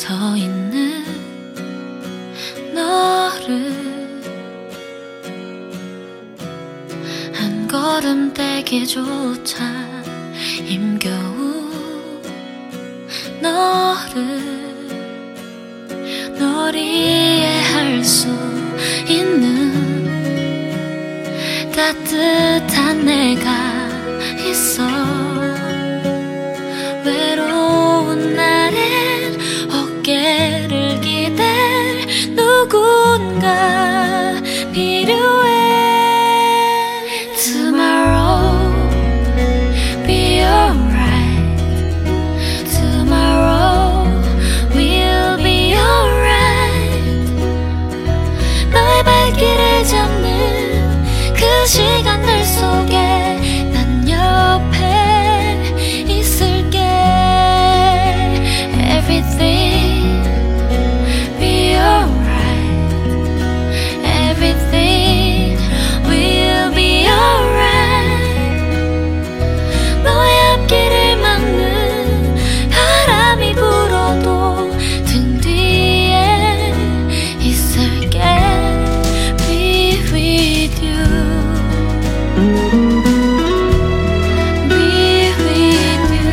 서 있는 너를 한 걸음 떼기조차 힘겨운 널 이해할 수 있는 따뜻한 내가 있어. 외로운 날엔 어깨를 기댈 누군가 필요해. Tomorrow be alright. Tomorrow will be alright. 너의 발길을 잡는 그 시간들 속에 난 옆에 있을게. Everything be alright. Everything will be alright. 너의 앞길을 막는 바람이 불어도 등 뒤에 있을게. Be with you. Be with you.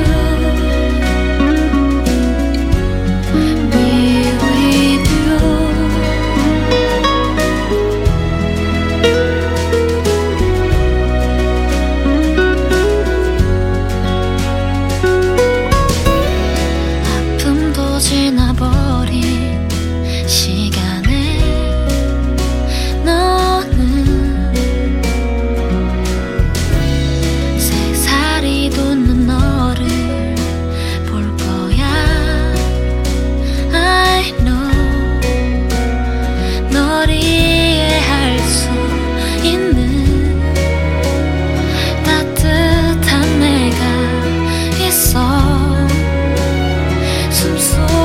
Be with you. 아픔도 지나버린 시간에 너는 새살이 돋는 너를 볼 거야. I know 널 이해할 수 있는 따뜻한 내가 있어. 숨소